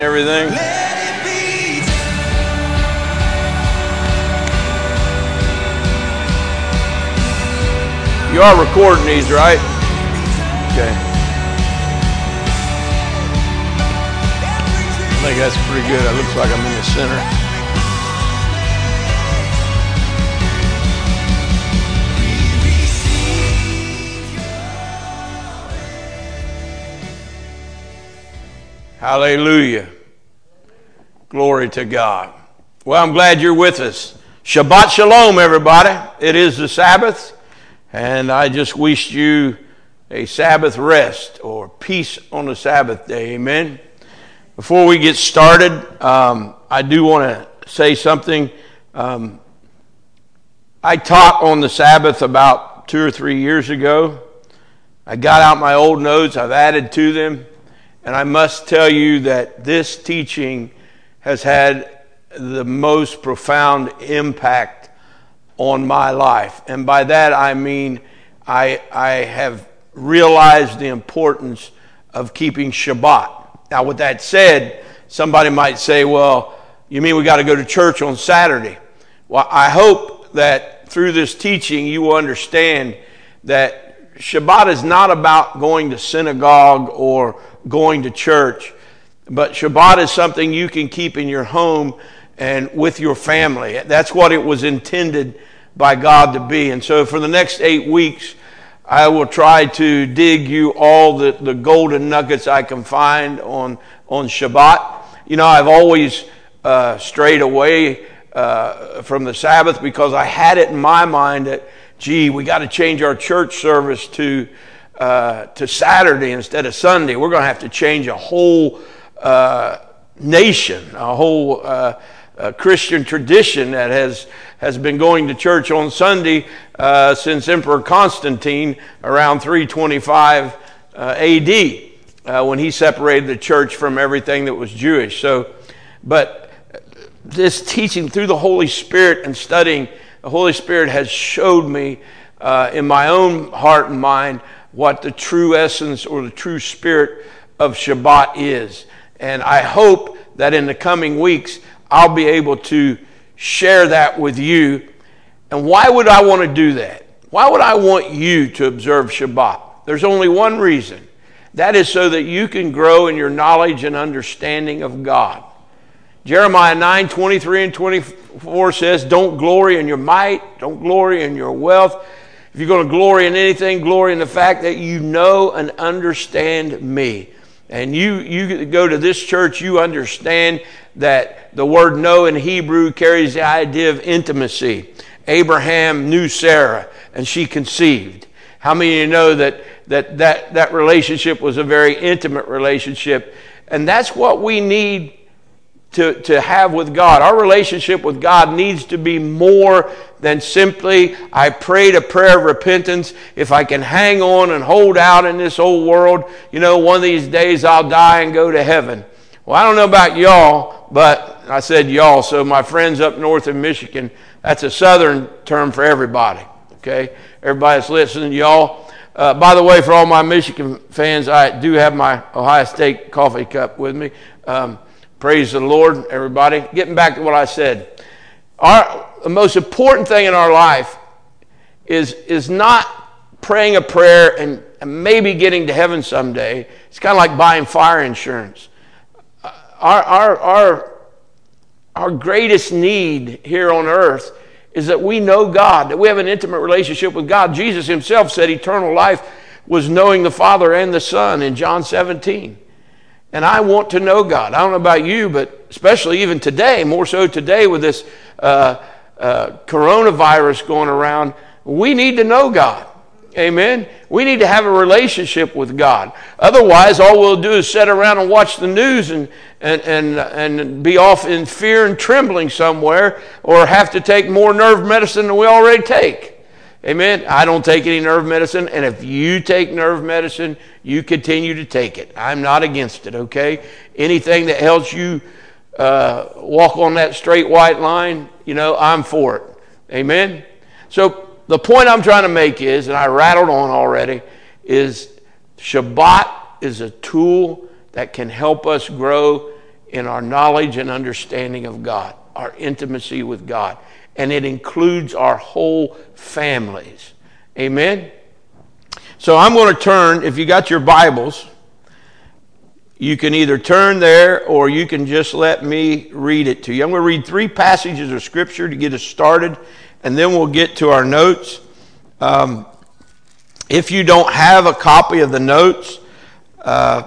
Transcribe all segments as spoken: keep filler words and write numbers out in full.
Everything. You are recording these, right? Okay. I think that's pretty good. It looks like I'm in the center. Hallelujah. Glory to God. Well, I'm glad you're with us. Shabbat Shalom, everybody. It is the Sabbath, and I just wished you a Sabbath rest or peace on the Sabbath day. Amen. Before we get started, um, I do want to say something. Um, I taught on the Sabbath about two or three years ago. I got out my old notes. I've added to them. And I must tell you that this teaching has had the most profound impact on my life. And by that I mean I, I have realized the importance of keeping Shabbat. Now with that said, somebody might say, well, you mean we got to go to church on Saturday? Well, I hope that through this teaching you will understand that Shabbat is not about going to synagogue or going to church, but Shabbat is something you can keep in your home and with your family. That's what it was intended by God to be. And so for the next eight weeks, I will try to dig you all the, the golden nuggets I can find on, on Shabbat. You know, I've always uh, strayed away uh, from the Sabbath because I had it in my mind that, gee, we got to change our church service to Uh, to Saturday instead of Sunday. We're going to have to change a whole uh, nation, a whole uh, uh, Christian tradition that has has been going to church on Sunday uh, since Emperor Constantine around three twenty-five uh, A D uh, when he separated the church from everything that was Jewish. So, but this teaching through the Holy Spirit and studying, the Holy Spirit has showed me uh, in my own heart and mind what the true essence or the true spirit of Shabbat is. And I hope that in the coming weeks, I'll be able to share that with you. And why would I want to do that? Why would I want you to observe Shabbat? There's only one reason. That is so that you can grow in your knowledge and understanding of God. Jeremiah nine, twenty-three and twenty-four says, don't glory in your might, don't glory in your wealth. If you're going to glory in anything, glory in the fact that you know and understand me. And you, you go to this church, you understand that the word know in Hebrew carries the idea of intimacy. Abraham knew Sarah and she conceived. How many of you know that that, that, that relationship was a very intimate relationship? And that's what we need To, to have with God. Our relationship with God needs to be more than simply, I prayed a prayer of repentance. If I can hang on and hold out in this old world, you know, one of these days I'll die and go to heaven. Well, I don't know about y'all, but I said y'all, so my friends up north in Michigan, that's a southern term for everybody, okay? Everybody that's listening, y'all. Uh, by the way, for all my Michigan fans, I do have my Ohio State coffee cup with me. Um, Praise the Lord, everybody. Getting back to what I said. Our, the most important thing in our life is, is not praying a prayer and, and maybe getting to heaven someday. It's kind of like buying fire insurance. Our, our, our, our greatest need here on earth is that we know God, that we have an intimate relationship with God. Jesus himself said eternal life was knowing the Father and the Son in John seventeen. And I want to know God. I don't know about you, but especially even today, more so today with this uh, uh, coronavirus going around, we need to know God. Amen? We need to have a relationship with God. Otherwise, all we'll do is sit around and watch the news and, and, and, and be off in fear and trembling somewhere, or have to take more nerve medicine than we already take. Amen. I don't take any nerve medicine, and if you take nerve medicine, you continue to take it. I'm not against it, okay? Anything that helps you uh, walk on that straight white line, you know, I'm for it. Amen. So the point I'm trying to make is, and I rattled on already, is Shabbat is a tool that can help us grow in our knowledge and understanding of God, our intimacy with God. And it includes our whole families. Amen? So I'm going to turn, if you got your Bibles, you can either turn there or you can just let me read it to you. I'm going to read three passages of Scripture to get us started, and then we'll get to our notes. Um, if you don't have a copy of the notes, uh,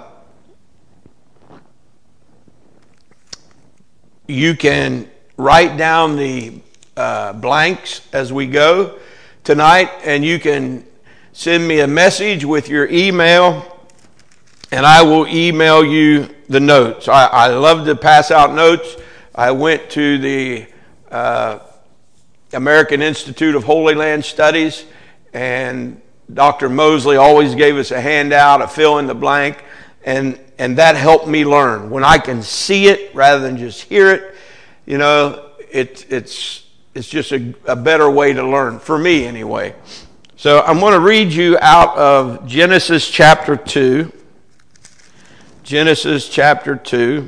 you can write down the uh, blanks as we go tonight, and you can send me a message with your email, and I will email you the notes. I, I love to pass out notes. I went to the uh, American Institute of Holy Land Studies, and Doctor Mosley always gave us a handout, a fill in the blank, and, and that helped me learn. When I can see it rather than just hear it, you know, it, it's, it's just a, a better way to learn, for me anyway. So I'm going to read you out of Genesis chapter two. Genesis chapter two.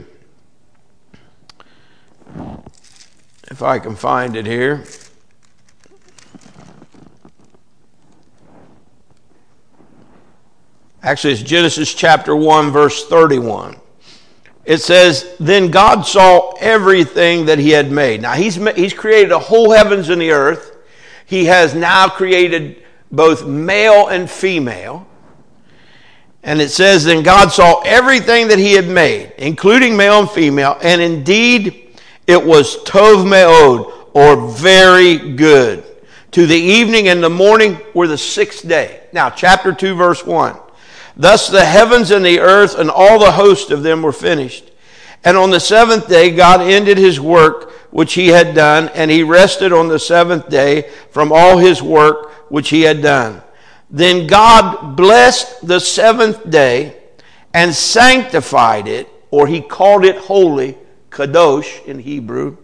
If I can find it here. Actually, it's Genesis chapter one, verse thirty-one. It says, "Then God saw everything that he had made." Now, he's, he's created a whole heavens and the earth. He has now created both male and female. And it says, "Then God saw everything that he had made, including male and female, and indeed it was tov me'od, or very good. To the evening and the morning were the sixth day." Now, chapter two, verse one. "Thus the heavens and the earth and all the host of them were finished. And on the seventh day God ended his work which he had done, and he rested on the seventh day from all his work which he had done. Then God blessed the seventh day and sanctified it," or he called it holy, kadosh in Hebrew,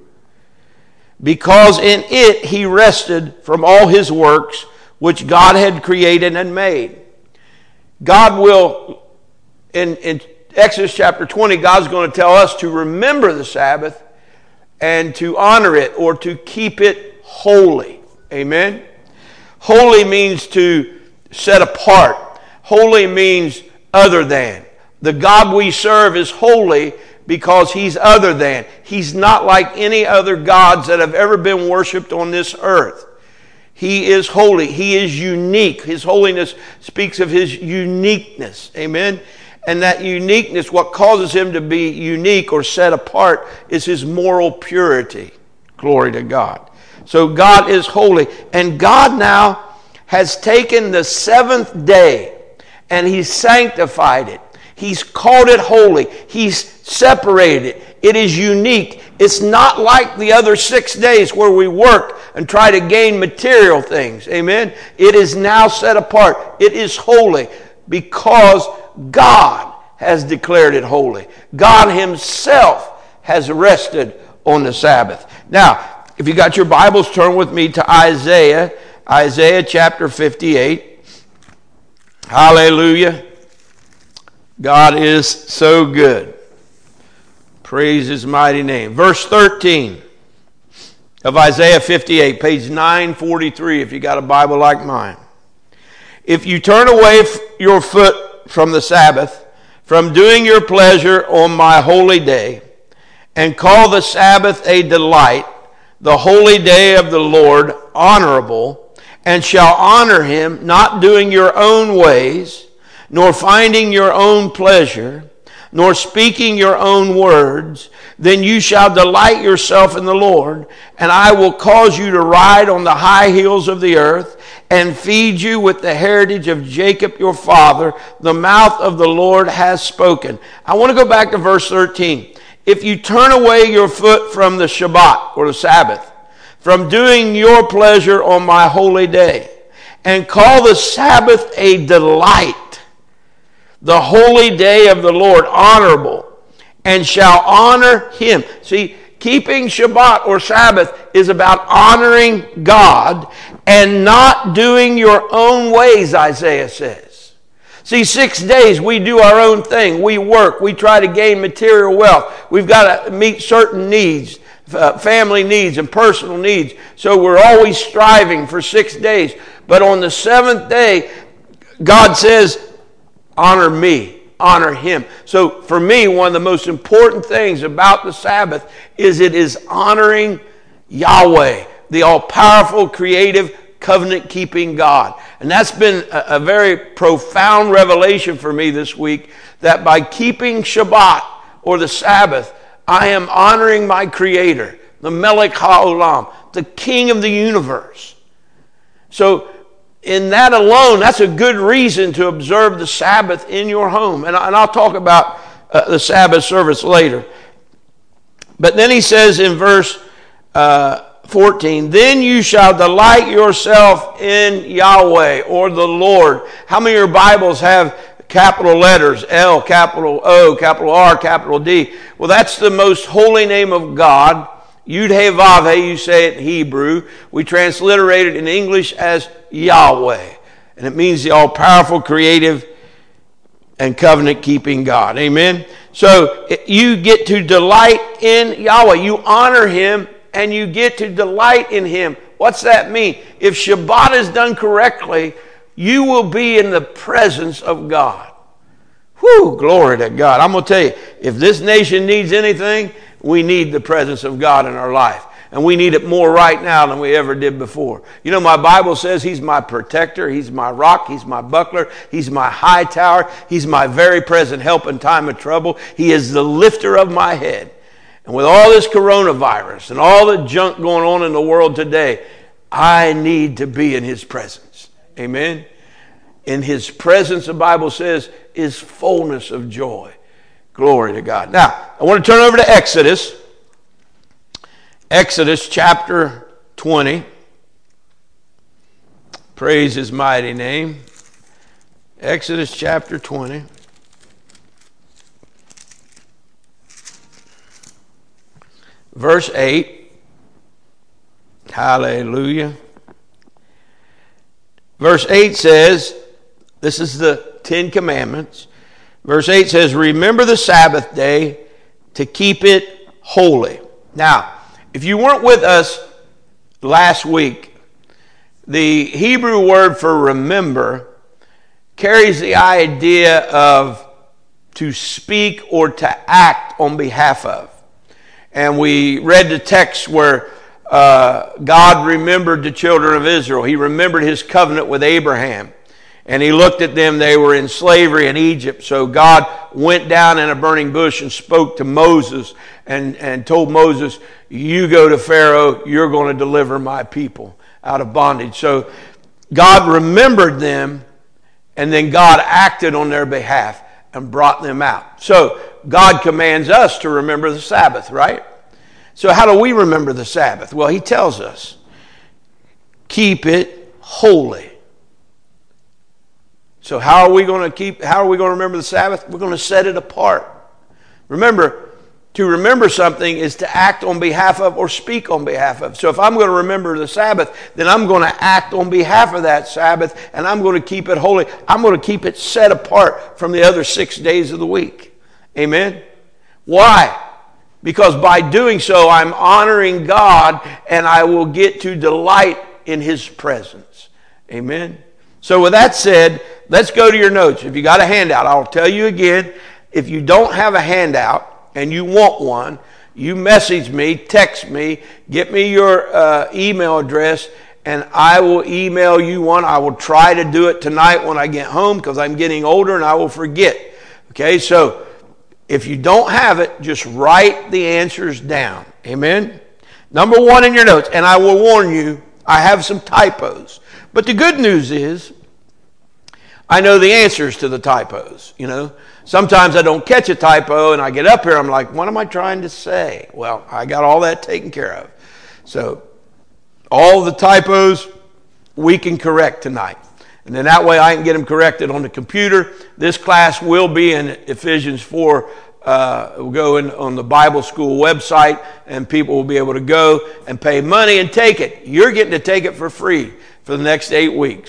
"because in it he rested from all his works which God had created and made." God will, in, in Exodus chapter twenty, God's going to tell us to remember the Sabbath and to honor it, or to keep it holy. Amen? Holy means to set apart. Holy means other than. The God we serve is holy because he's other than. He's not like any other gods that have ever been worshipped on this earth. He is holy. He is unique. His holiness speaks of his uniqueness. Amen? And that uniqueness, what causes him to be unique or set apart, is his moral purity. Glory to God. So God is holy. And God now has taken the seventh day and he's sanctified it. He's called it holy. He's separated it. It is unique. It's not like the other six days where we work and try to gain material things. Amen? It is now set apart. It is holy because God has declared it holy. God himself has rested on the Sabbath. Now, if you got your Bibles, turn with me to Isaiah. Isaiah chapter fifty-eight. Hallelujah. God is so good. Praise his mighty name. Verse thirteen of Isaiah fifty-eight, page nine forty-three, if you got a Bible like mine. "If you turn away your foot from the Sabbath, from doing your pleasure on my holy day, and call the Sabbath a delight, the holy day of the Lord honorable, and shall honor him, not doing your own ways, nor finding your own pleasure, nor speaking your own words, then you shall delight yourself in the Lord, and I will cause you to ride on the high hills of the earth, and feed you with the heritage of Jacob your father. The mouth of the Lord has spoken." I want to go back to verse thirteen. "If you turn away your foot from the Shabbat," or the Sabbath, "from doing your pleasure on my holy day, and call the Sabbath a delight, the holy day of the Lord honorable, and shall honor him." See, keeping Shabbat or Sabbath is about honoring God and not doing your own ways, Isaiah says. See, six days we do our own thing. We work. We try to gain material wealth. We've got to meet certain needs, uh, family needs and personal needs. So we're always striving for six days. But on the seventh day, God says, honor me, honor him. So for me, one of the most important things about the Sabbath is it is honoring Yahweh, the all-powerful, creative, covenant-keeping God. And that's been a, a very profound revelation for me this week, that by keeping Shabbat, or the Sabbath, I am honoring my Creator, the Melech HaOlam, the King of the universe. So in that alone, that's a good reason to observe the Sabbath in your home. And, I, and I'll talk about uh, the Sabbath service later. But then he says in verse uh, fourteen, then you shall delight yourself in Yahweh, or the Lord. How many of your Bibles have capital letters? L, capital O, capital R, capital D. Well, that's the most holy name of God. Yud-Heh-Vav-Heh, you say it in Hebrew. We transliterate it in English as Yahweh. And it means the all-powerful, creative, and covenant-keeping God. Amen? So you get to delight in Yahweh. You honor him, and you get to delight in him. What's that mean? If Shabbat is done correctly, you will be in the presence of God. Whew, glory to God. I'm going to tell you, if this nation needs anything, we need the presence of God in our life. And we need it more right now than we ever did before. You know, my Bible says he's my protector, he's my rock, he's my buckler, he's my high tower, he's my very present help in time of trouble. He is the lifter of my head. And with all this coronavirus and all the junk going on in the world today, I need to be in his presence. Amen? In his presence, the Bible says, is fullness of joy. Glory to God. Now, I want to turn over to Exodus. Exodus chapter twenty. Praise his mighty name. Exodus chapter twenty. Verse eight. Hallelujah. Verse eight says, this is the Ten Commandments. Verse eight says, remember the Sabbath day to keep it holy. Now, if you weren't with us last week, the Hebrew word for remember carries the idea of to speak or to act on behalf of. And we read the text where uh, God remembered the children of Israel. He remembered his covenant with Abraham. And he looked at them, they were in slavery in Egypt. So God went down in a burning bush and spoke to Moses and, and told Moses, you go to Pharaoh, you're going to deliver my people out of bondage. So God remembered them, and then God acted on their behalf and brought them out. So God commands us to remember the Sabbath, right? So how do we remember the Sabbath? Well, he tells us, keep it holy. So how are we going to keep, how are we going to remember the Sabbath? We're going to set it apart. Remember, to remember something is to act on behalf of or speak on behalf of. So if I'm going to remember the Sabbath, then I'm going to act on behalf of that Sabbath, and I'm going to keep it holy. I'm going to keep it set apart from the other six days of the week. Amen? Why? Because by doing so, I'm honoring God, and I will get to delight in his presence. Amen? So with that said, let's go to your notes. If you got a handout, I'll tell you again, if you don't have a handout and you want one, you message me, text me, get me your uh, email address, and I will email you one. I will try to do it tonight when I get home because I'm getting older and I will forget. Okay, so if you don't have it, just write the answers down. Amen? Number one in your notes, and I will warn you, I have some typos. But the good news is, I know the answers to the typos, you know. Sometimes I don't catch a typo and I get up here, I'm like, what am I trying to say? Well, I got all that taken care of. So, all the typos we can correct tonight. And then that way I can get them corrected on the computer. This class will be in Ephesians four. Uh, we'll go in on the Bible School website, and people will be able to go and pay money and take it. You're getting to take it for free for the next eight weeks.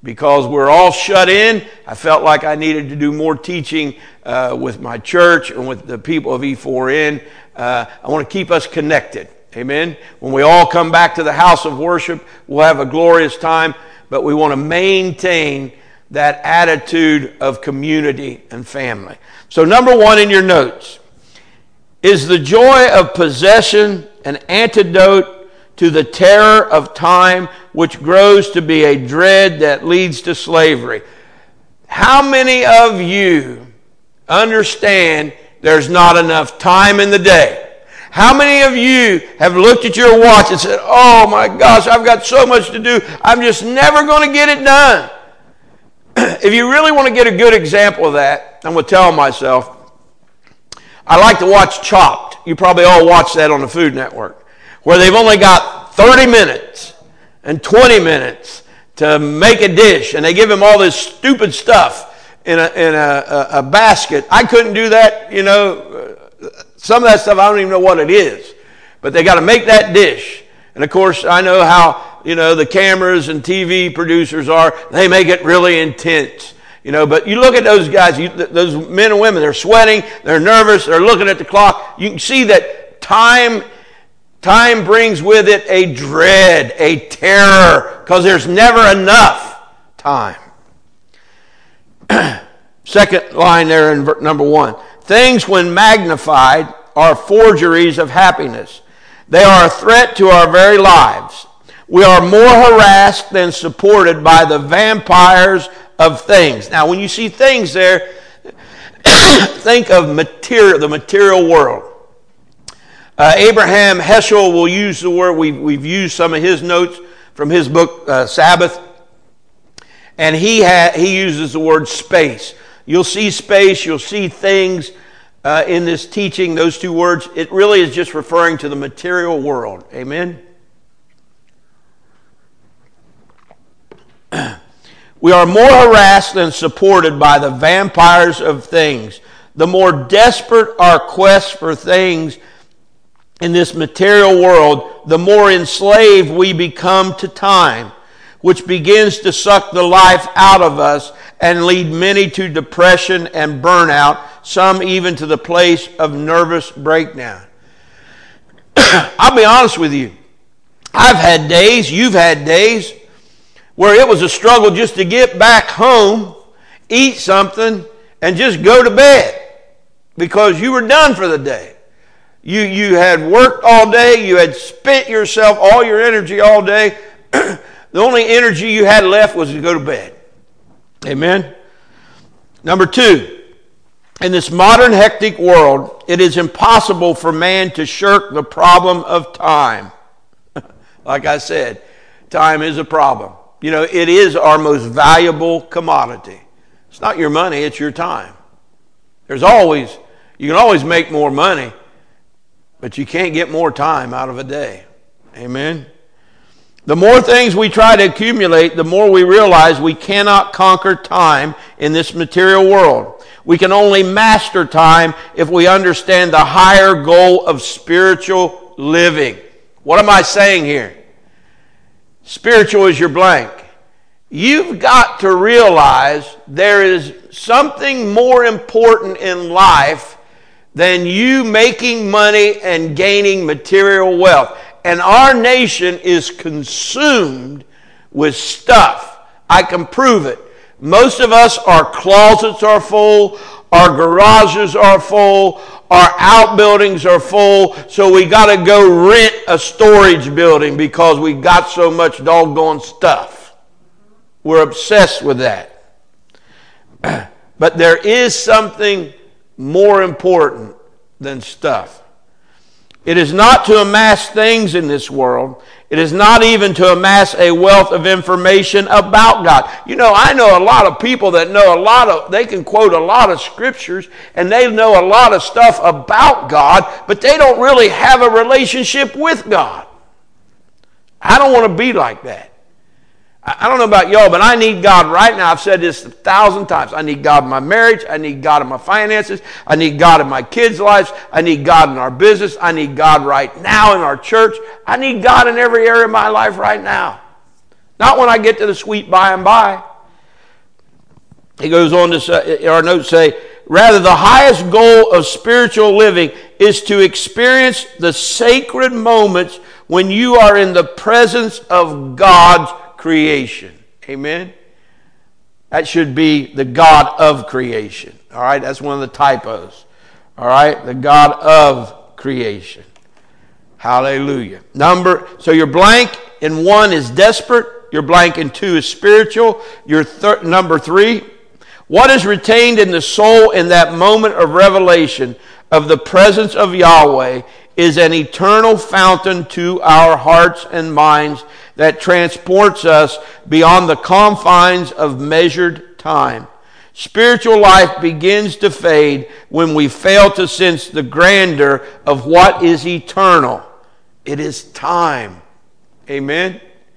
because we're all shut in. I felt like I needed to do more teaching uh, with my church and with the people of E four N. Uh, I want to keep us connected. Amen. When we all come back to the house of worship, we'll have a glorious time, but we want to maintain that attitude of community and family. So number one in your notes, is the joy of possession an antidote to the terror of time, which grows to be a dread that leads to slavery? How many of you understand there's not enough time in the day? How many of you have looked at your watch and said, oh my gosh, I've got so much to do, I'm just never going to get it done? If you really want to get a good example of that, I'm going to tell myself, I like to watch Chopped. You probably all watch that on the Food Network, where they've only got thirty minutes and twenty minutes to make a dish, and they give them all this stupid stuff in a, in a, a, a basket. I couldn't do that, you know. Some of that stuff, I don't even know what it is. But they got to make that dish. And, of course, I know how, you know, the cameras and T V producers are. They make it really intense. You know, but you look at those guys, you, those men and women, they're sweating, they're nervous, they're looking at the clock. You can see that time, time brings with it a dread, a terror, because there's never enough time. Second line there in number one. Things, when magnified, are forgeries of happiness. They are a threat to our very lives. We are more harassed than supported by the vampires of things. Now, when you see things there, think of material, the material world. Uh, Abraham Heschel will use the word, we've, we've used some of his notes from his book, uh, Sabbath, and he, ha- he uses the word space. You'll see space, you'll see things uh, in this teaching, those two words. It really is just referring to the material world. Amen? We are more harassed than supported by the vampires of things. The more desperate our quest for things in this material world, the more enslaved we become to time, which begins to suck the life out of us and lead many to depression and burnout, some even to the place of nervous breakdown. I'll be honest with you. I've had days, you've had days, where it was a struggle just to get back home, eat something, and just go to bed because you were done for the day. You, you had worked all day, you had spent yourself, all your energy all day. The only energy you had left was to go to bed. Amen? Number two, in this modern hectic world, it is impossible for man to shirk the problem of time. Like I said, time is a problem. You know, it is our most valuable commodity. It's not your money, it's your time. There's always, you can always make more money, but you can't get more time out of a day. Amen? The more things we try to accumulate, the more we realize we cannot conquer time in this material world. We can only master time if we understand the higher goal of spiritual living. What am I saying here? Spiritual is your blank. You've got to realize there is something more important in life than you making money and gaining material wealth. And our nation is consumed with stuff. I can prove it. Most of us, our closets are full, our garages are full, our outbuildings are full, so we got to go rent a storage building because we got so much doggone stuff. We're obsessed with that. But there is something more important than stuff. It is not to amass things in this world. It is not even to amass a wealth of information about God. You know, I know a lot of people that know a lot of, they can quote a lot of scriptures and they know a lot of stuff about God, but they don't really have a relationship with God. I don't want to be like that. I don't know about y'all, but I need God right now. I've said this a thousand times. I need God in my marriage. I need God in my finances. I need God in my kids' lives. I need God in our business. I need God right now in our church. I need God in every area of my life right now. Not when I get to the sweet by and by. He goes on to say, our notes say, rather the highest goal of spiritual living is to experience the sacred moments when you are in the presence of God's creation. Amen? That should be the God of creation. All right? That's one of the typos. All right? The God of creation. Hallelujah. Number, so your blank in one is desperate. Your blank in two is spiritual. Your thir- number three, what is retained in the soul in that moment of revelation of the presence of Yahweh is an eternal fountain to our hearts and minds that transports us beyond the confines of measured time. Spiritual life begins to fade when we fail to sense the grandeur of what is eternal. It is time. Amen?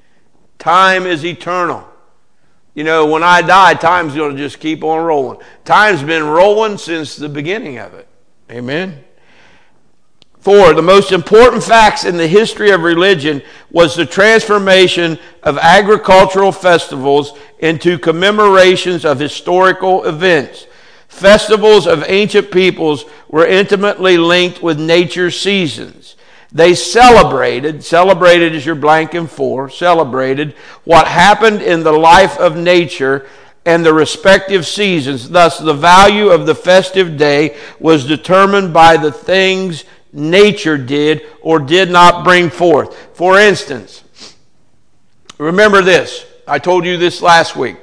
Time is eternal. You know, when I die, time's going to just keep on rolling. Time's been rolling since the beginning of it. Amen? Four, the most important facts in the history of religion was the transformation of agricultural festivals into commemorations of historical events. Festivals of ancient peoples were intimately linked with nature's seasons. They celebrated, celebrated is your blank in four, celebrated what happened in the life of nature and the respective seasons. Thus, the value of the festive day was determined by the things nature did or did not bring forth. For instance, remember this. I told you this last week.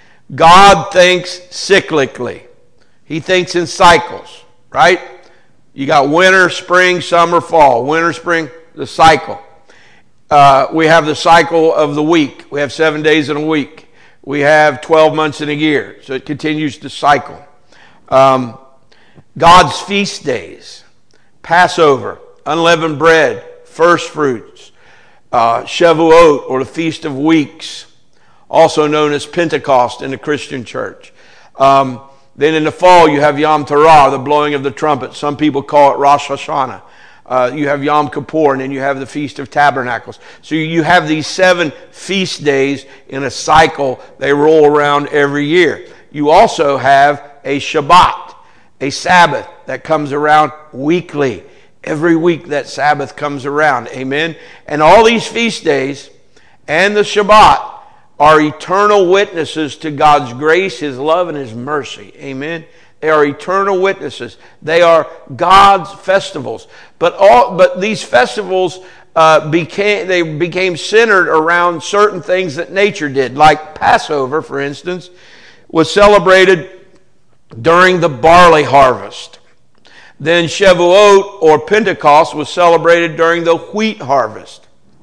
God thinks cyclically. He thinks in cycles, right? You got winter, spring, summer, fall. Winter, spring, the cycle. Uh, we have the cycle of the week. We have seven days in a week. We have twelve months in a year. So it continues to cycle. Um, God's feast days. Passover, unleavened bread, first fruits. Uh, Shavuot, or the Feast of Weeks, also known as Pentecost in the Christian church. Um, Then in the fall, you have Yom Teruah, the blowing of the trumpet. Some people call it Rosh Hashanah. Uh, you have Yom Kippur, and then you have the Feast of Tabernacles. So you have these seven feast days in a cycle. They roll around every year. You also have a Shabbat, a Sabbath that comes around weekly. Every week that Sabbath comes around. Amen? And all these feast days and the Shabbat are eternal witnesses to God's grace, His love, and His mercy. Amen? They are eternal witnesses. They are God's festivals. But all, but these festivals uh, became they became centered around certain things that nature did. Like Passover, for instance, was celebrated during the barley harvest. Then Shavuot, or Pentecost, was celebrated during the wheat harvest.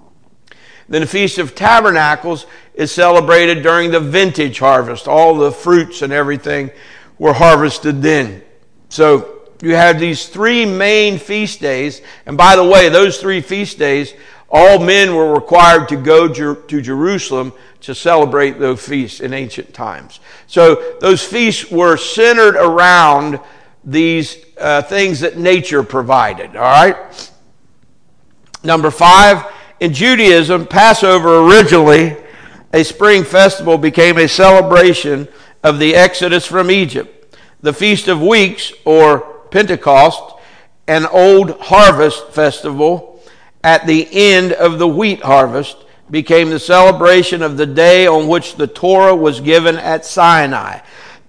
Then the Feast of Tabernacles is celebrated during the vintage harvest. All the fruits and everything were harvested then. So you have these three main feast days. And by the way, those three feast days, all men were required to go to Jerusalem to celebrate those feasts in ancient times. So those feasts were centered around these uh, things that nature provided. All right? Number five, in Judaism, Passover, originally a spring festival, became a celebration of the Exodus from Egypt. The Feast of Weeks, or Pentecost, an old harvest festival at the end of the wheat harvest, became the celebration of the day on which the Torah was given at Sinai.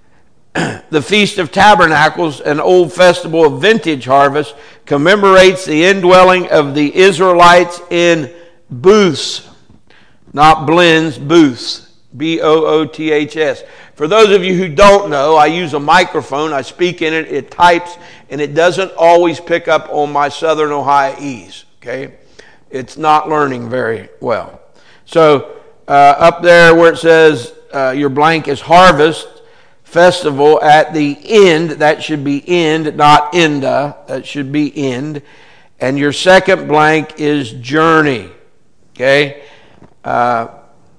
The Feast of Tabernacles, an old festival of vintage harvest, commemorates the indwelling of the Israelites in booths, not blends, booths, B O O T H S. For those of you who don't know, I use a microphone, I speak in it, it types, and it doesn't always pick up on my Southern Ohioese, okay? It's not learning very well. So, uh, up there where it says uh, your blank is harvest festival at the end, that should be end, not enda, that should be end. And your second blank is journey, okay? Uh,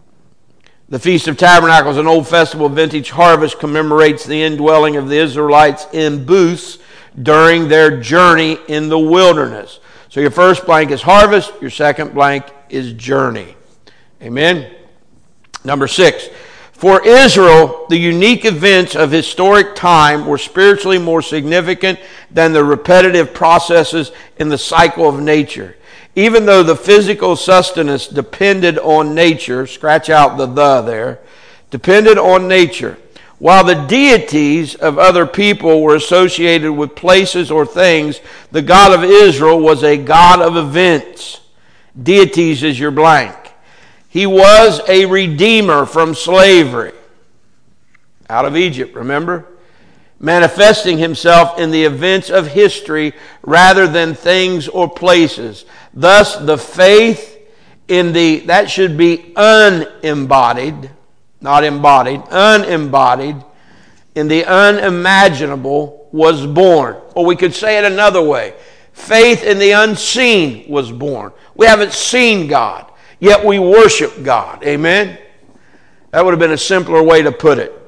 the Feast of Tabernacles, an old festival of vintage harvest, commemorates the indwelling of the Israelites in booths during their journey in the wilderness. So your first blank is harvest, your second blank is journey. Amen? Number six, For Israel, the unique events of historic time were spiritually more significant than the repetitive processes in the cycle of nature. Even though the physical sustenance depended on nature, scratch out the the there, depended on nature, while the deities of other people were associated with places or things, the God of Israel was a God of events. Deities is your blank. He was a redeemer from slavery out of Egypt, remember? Manifesting himself in the events of history rather than things or places. Thus, the faith in the, that should be unembodied, not embodied, unembodied, in the unimaginable was born. Or we could say it another way. Faith in the unseen was born. We haven't seen God, yet we worship God. Amen? That would have been a simpler way to put it.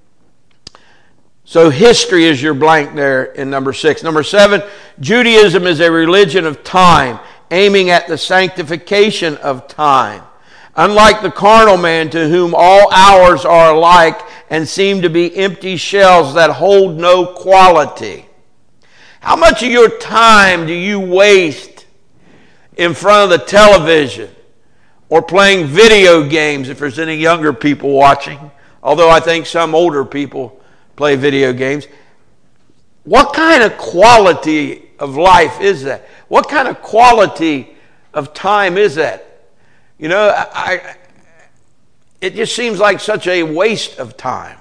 So history is your blank there in number six. Number seven, Judaism is a religion of time, aiming at the sanctification of time. Unlike the carnal man to whom all hours are alike and seem to be empty shells that hold no quality. How much of your time do you waste in front of the television or playing video games, if there's any younger people watching? Although I think some older people play video games. What kind of quality of life is that? What kind of quality of time is that? You know, I, I, it just seems like such a waste of time.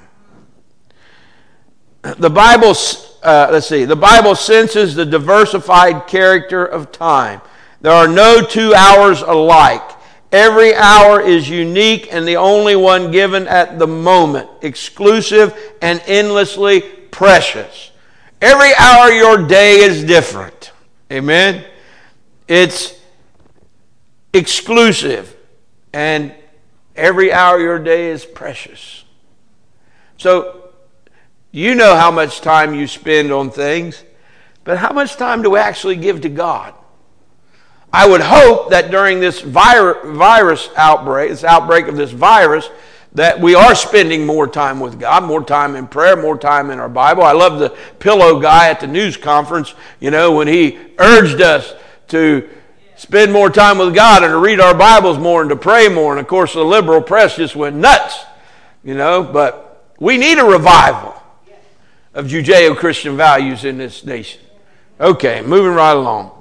The Bible, uh, let's see, the Bible senses the diversified character of time. There are no two hours alike. Every hour is unique and the only one given at the moment, exclusive and endlessly precious. Every hour of your day is different. Amen? It's exclusive, and every hour of your day is precious. So, you know how much time you spend on things, but how much time do we actually give to God? I would hope that during this vir- virus outbreak, this outbreak of this virus, that we are spending more time with God, more time in prayer, more time in our Bible. I love the pillow guy at the news conference, you know, when he urged us to spend more time with God and to read our Bibles more and to pray more. And of course the liberal press just went nuts, you know, but we need a revival of Judeo-Christian values in this nation. Okay, moving right along.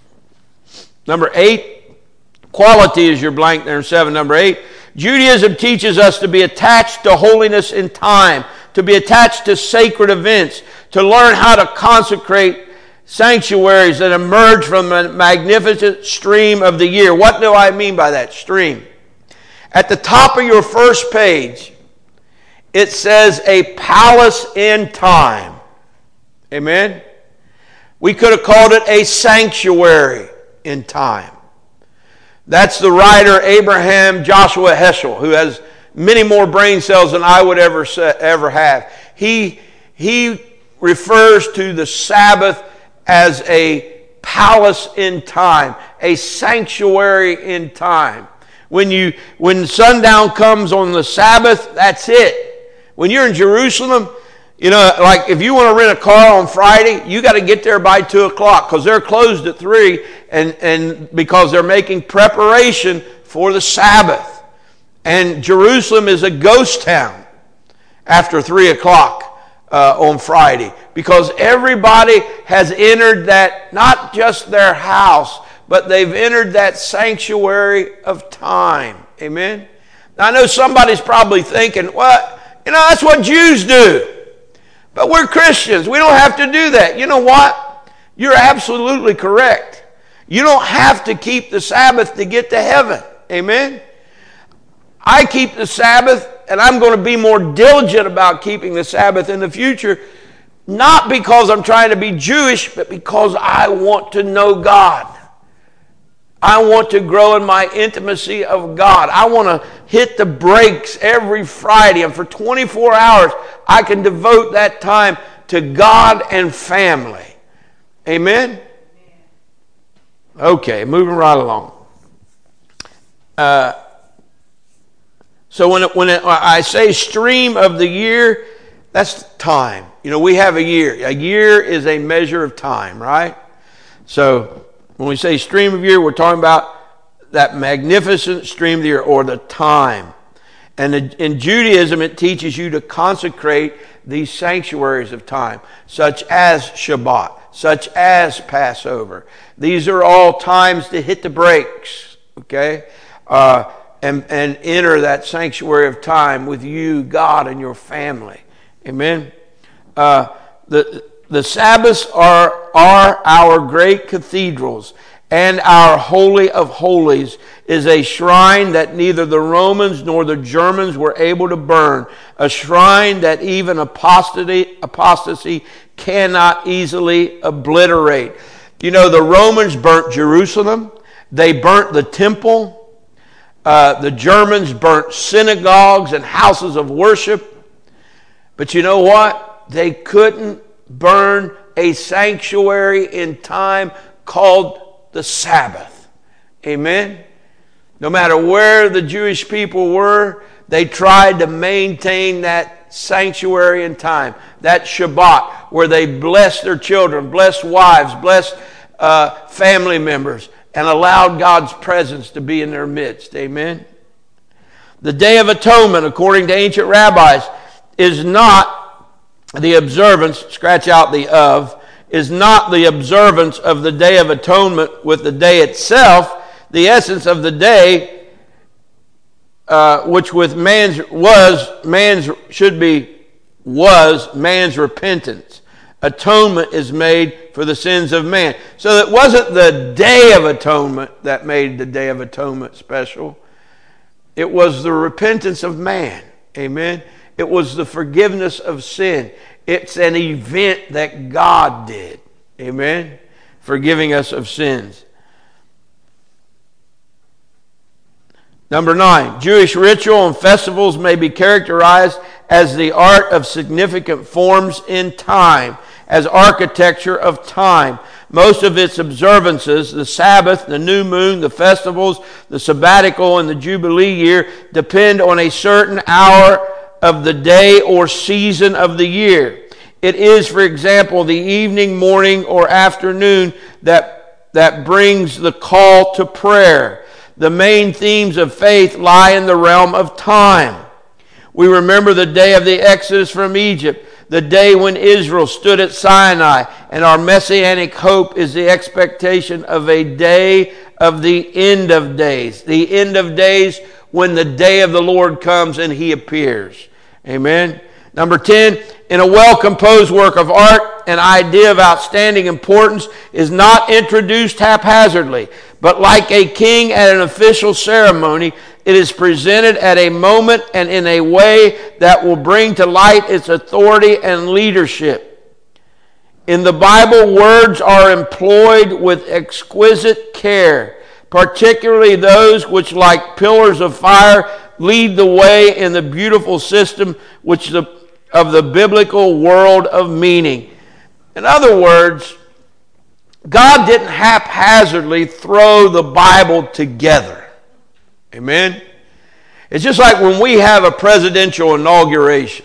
Number eight, quality is your blank there in seven. Number eight, Judaism teaches us to be attached to holiness in time, to be attached to sacred events, to learn how to consecrate sanctuaries that emerge from the magnificent stream of the year. What do I mean by that stream? At the top of your first page, it says a palace in time. Amen? We could have called it a sanctuary in time. That's the writer Abraham Joshua Heschel, who has many more brain cells than I would ever ever have. He, he refers to the Sabbath as a palace in time, a sanctuary in time. When you when sundown comes on the Sabbath, that's it. When you're in Jerusalem, you know, like if you want to rent a car on Friday, you got to get there by two o'clock because they're closed at three, and, and because they're making preparation for the Sabbath. And Jerusalem is a ghost town after three o'clock uh, on Friday because everybody has entered that, not just their house, but they've entered that sanctuary of time. Amen? Now, I know somebody's probably thinking, well, you know, that's what Jews do. But we're Christians. We don't have to do that. You know what? You're absolutely correct. You don't have to keep the Sabbath to get to heaven. Amen? I keep the Sabbath, and I'm going to be more diligent about keeping the Sabbath in the future, not because I'm trying to be Jewish, but because I want to know God. I want to grow in my intimacy of God. I want to hit the brakes every Friday, and for twenty-four hours, I can devote that time to God and family. Amen? Okay, moving right along. Uh, So when, it, when it, I say stream of the year, that's time. You know, we have a year. A year is a measure of time, right? So when we say stream of year, we're talking about that magnificent stream of the year, or the time. And in Judaism, it teaches you to consecrate these sanctuaries of time, such as Shabbat, such as Passover. These are all times to hit the brakes, okay? Uh, and, and enter that sanctuary of time with you, God, and your family. Amen? Uh, the, the Sabbaths are, are our great cathedrals, and our Holy of Holies is a shrine that neither the Romans nor the Germans were able to burn, a shrine that even apostasy, apostasy cannot easily obliterate. You know, the Romans burnt Jerusalem. They burnt the temple. Uh, the Germans burnt synagogues and houses of worship. But you know what? They couldn't burn a sanctuary in time called the Sabbath. Amen? No matter where the Jewish people were, they tried to maintain that sanctuary in time, that Shabbat, where they blessed their children, blessed wives, blessed uh, family members, and allowed God's presence to be in their midst. Amen? The Day of Atonement, according to ancient rabbis, is not the observance, scratch out the of, is not the observance of the Day of Atonement with the day itself. The essence of the day, uh, which with man's was man's should be was man's repentance. Atonement is made for the sins of man. So it wasn't the Day of Atonement that made the Day of Atonement special. It was the repentance of man. Amen. It was the forgiveness of sin. It's an event that God did. Amen? Forgiving us of sins. Number nine, Jewish ritual and festivals may be characterized as the art of significant forms in time, as architecture of time. Most of its observances, the Sabbath, the new moon, the festivals, the sabbatical, and the Jubilee year, depend on a certain hour of the day or season of the year. It is, for example, the evening, morning, or afternoon that, that brings the call to prayer. The main themes of faith lie in the realm of time. We remember the day of the Exodus from Egypt, the day when Israel stood at Sinai, and our messianic hope is the expectation of a day of the end of days. The end of days when the day of the Lord comes and He appears. Amen. Number ten, in a well-composed work of art, an idea of outstanding importance is not introduced haphazardly, but like a king at an official ceremony, it is presented at a moment and in a way that will bring to light its authority and leadership. In the Bible, words are employed with exquisite care, particularly those which, like pillars of fire, lead the way in the beautiful system which the, of the biblical world of meaning. In other words, God didn't haphazardly throw the Bible together. Amen? It's just like when we have a presidential inauguration.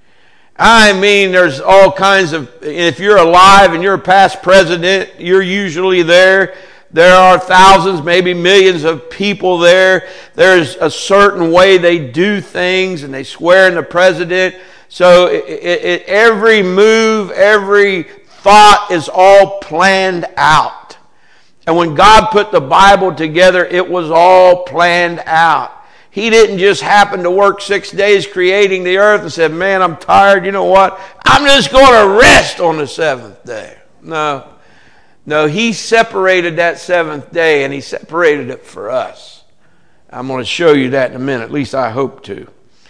I mean, there's all kinds of, if you're alive and you're a past president, you're usually there. There are thousands, maybe millions of people there. There's a certain way they do things, and they swear in the president. So it, it, it, every move, every thought is all planned out. And when God put the Bible together, it was all planned out. He didn't just happen to work six days creating the earth and said, man, I'm tired. You know what? I'm just going to rest on the seventh day. No. No, He separated that seventh day, and He separated it for us. I'm going to show you that in a minute. At least I hope to.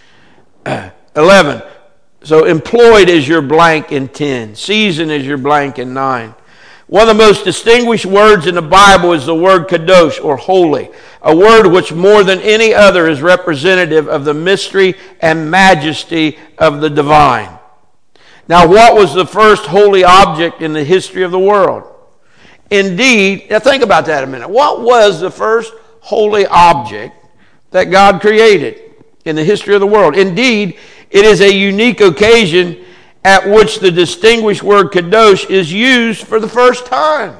eleven. So employed is your blank in ten. Season is your blank in nine. One of the most distinguished words in the Bible is the word kadosh, or holy, a word which more than any other is representative of the mystery and majesty of the divine. Now, what was the first holy object in the history of the world? Indeed, now think about that a minute. What was the first holy object that God created? in the history of the world. Indeed, it is a unique occasion at which the distinguished word kadosh is used for the first time.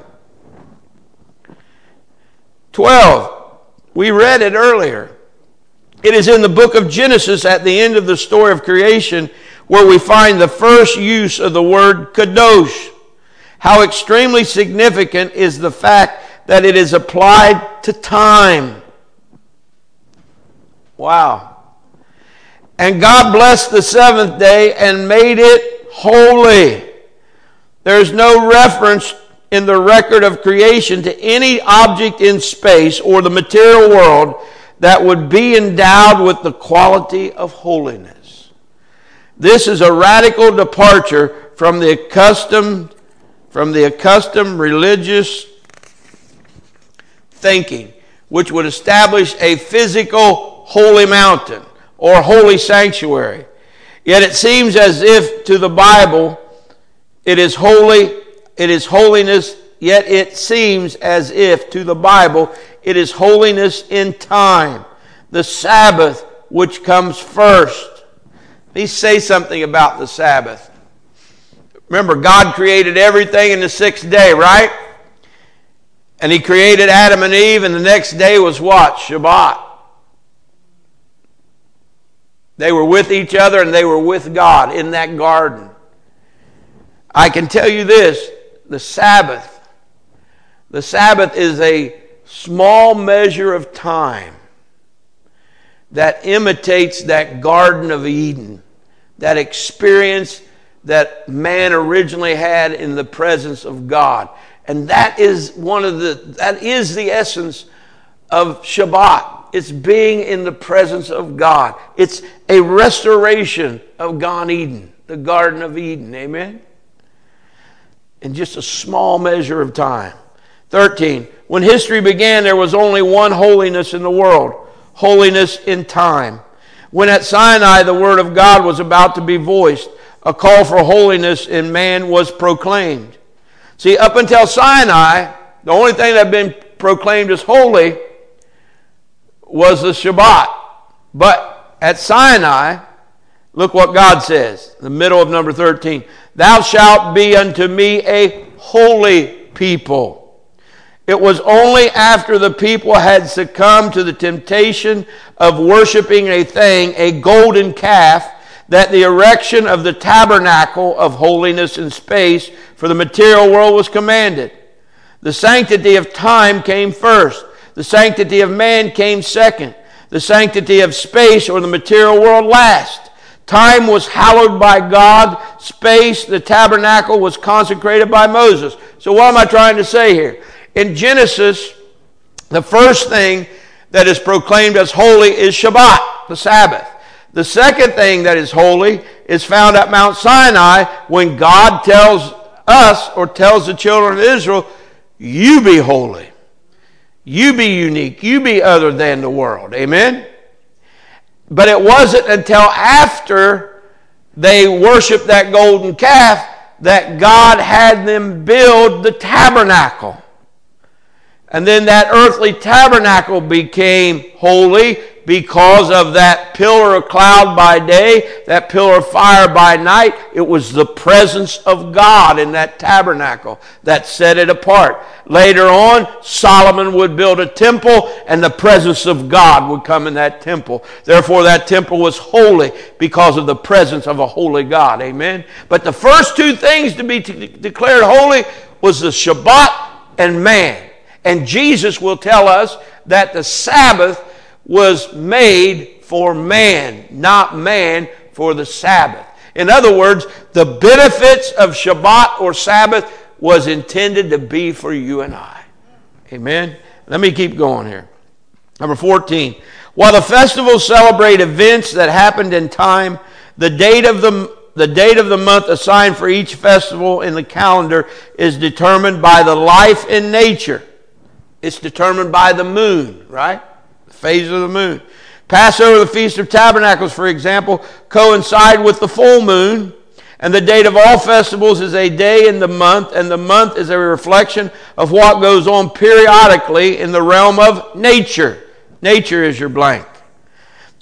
twelve. We read it earlier. It is in the book of Genesis at the end of the story of creation where we find the first use of the word kadosh. How extremely significant is the fact that it is applied to time. Wow. And God blessed the seventh day and made it holy. There's no reference in the record of creation to any object in space or the material world that would be endowed with the quality of holiness. This is a radical departure from the accustomed, from the accustomed religious thinking, which would establish a physical holy mountain or holy sanctuary. Yet it seems as if to the Bible it is holy, it is holiness, yet it seems as if to the Bible it is holiness in time, the Sabbath which comes first. Let me say something about the Sabbath. Remember, God created everything in the sixth day, right? And He created Adam and Eve, and the next day was what? Shabbat. They were with each other and they were with God in that garden. I can tell you this, the Sabbath, the Sabbath is a small measure of time that imitates that Garden of Eden, that experience that man originally had in the presence of God. And that is one of the, that is the essence of Shabbat. It's being in the presence of God. It's a restoration of Gan Eden, the Garden of Eden. Amen? In just a small measure of time. thirteen. When history began, there was only one holiness in the world. Holiness in time. When at Sinai the word of God was about to be voiced, a call for holiness in man was proclaimed. See, up until Sinai, the only thing that had been proclaimed as holy was the Shabbat. But at Sinai, look what God says, the middle of number thirteen. Thou shalt be unto me a holy people. It was only after the people had succumbed to the temptation of worshiping a thing, a golden calf, that the erection of the tabernacle of holiness in space for the material world was commanded. The sanctity of time came first. The sanctity of man came second. The sanctity of space or the material world last. Time was hallowed by God. Space, the tabernacle, was consecrated by Moses. So what am I trying to say here? In Genesis, the first thing that is proclaimed as holy is Shabbat, the Sabbath. The second thing that is holy is found at Mount Sinai when God tells us or tells the children of Israel, you be holy. You be unique. You be other than the world. Amen? But it wasn't until after they worshiped that golden calf that God had them build the tabernacle. And then that earthly tabernacle became holy because of that pillar of cloud by day, that pillar of fire by night. It was the presence of God in that tabernacle that set it apart. Later on, Solomon would build a temple, and the presence of God would come in that temple. Therefore, that temple was holy because of the presence of a holy God. Amen? But the first two things to be t- declared holy was the Shabbat and man. And Jesus will tell us that the Sabbath was made for man, not man for the Sabbath. In other words, the benefits of Shabbat or Sabbath was intended to be for you and I. Amen? Let me keep going here. Number fourteen. While the festivals celebrate events that happened in time, the date of the The date of the month assigned for each festival in the calendar is determined by the life in nature. It's determined by the moon, right? The phase of the moon. Passover, the Feast of Tabernacles, for example, coincide with the full moon. And the date of all festivals is a day in the month, and the month is a reflection of what goes on periodically in the realm of nature. Nature is your blank.